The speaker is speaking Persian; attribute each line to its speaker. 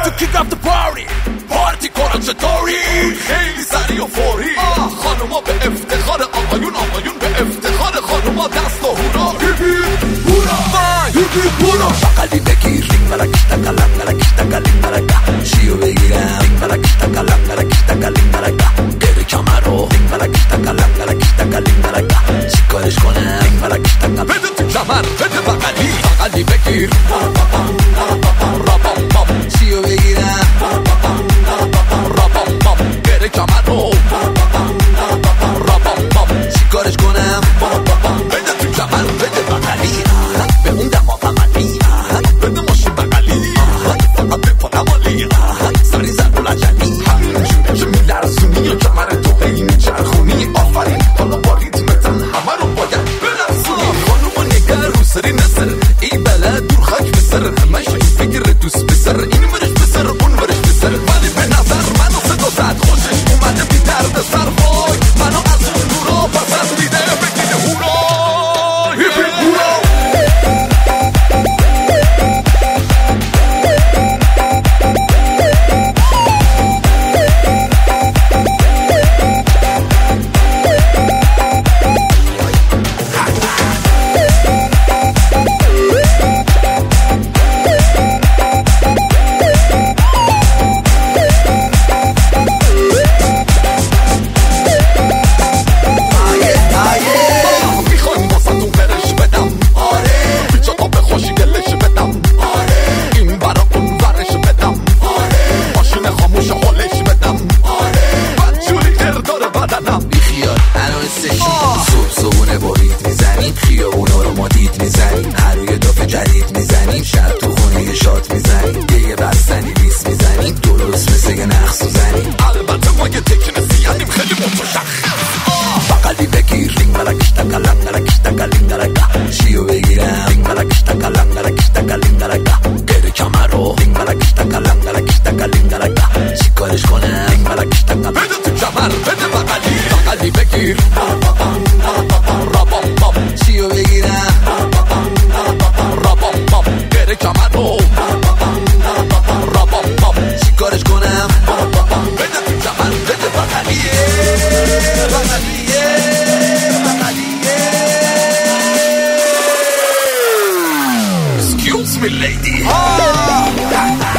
Speaker 1: to kick off the party پارتی کنن چطوری خیلی سریع و فوری خانوما به افتخار آقایون آقایون به افتخار خانوما دست و هورا هیپی هورا هیپی هورا بغلی بگیر رینگ ملکش تکلم ملکش تکلیم ملکه چیو بگیرم رینگ ملکش تکلم ملکش تکلیم ملکه گره کمر رو رینگ ملکش تکلم ملکش تکلیم ملکه چی کارش کنم رینگ ملکش تکلم بده تو کمر بده بغلی بگیر رابام بام چیو بگیرم رابام بام گره کمر رو رابام بام چی کارش کنم بده تو کمر بده بغلی به اون دما بغلی بده ماشین بغلی فقط به پا نمالی سری زد و لجلی همینجوره که میلرزونی یا کمر تو هی میچرخونی آفرین حالا با ریتمتن همه رو باید برسونی خانوما نگر رو سری نسر ای بلد دور خاک بسر همش فکر دوست بسر این ورش بسر اون ورش بسر ولی به نظر منو صدا زد خوشش اومده بی درد سر وای منو از اون دورا پسر دیده بگیده هورا هیپی هورا صبحونه با ریت میزنیم خیابونا رو ما دید میزنیم هر روی دافه جدید میزنیم شب تو خونه یه شات میزنیم یه بستنی لیست میزنیم درست مثل یه نقص میزنیم البته ما یه تکنسیانیم خیلی متشخص بغلی بگیر رینگ ملکش تکلم ملکش تکلیم ملکه چیو بگیرم رینگ ملکش تکلم ملکش تکلیم ملکه گره کمر رو رینگ ملکش تکلم ملکش تکلیم ملکه چی کارش کنم رینگ ملکش تکلم بده تو کمر بده بغلی بگیر رابام بام چیو بگیرم رابام بام گره کمر رو رابام بام چی کارش کنم بده تو کمر بده بغلیه Excuse me lady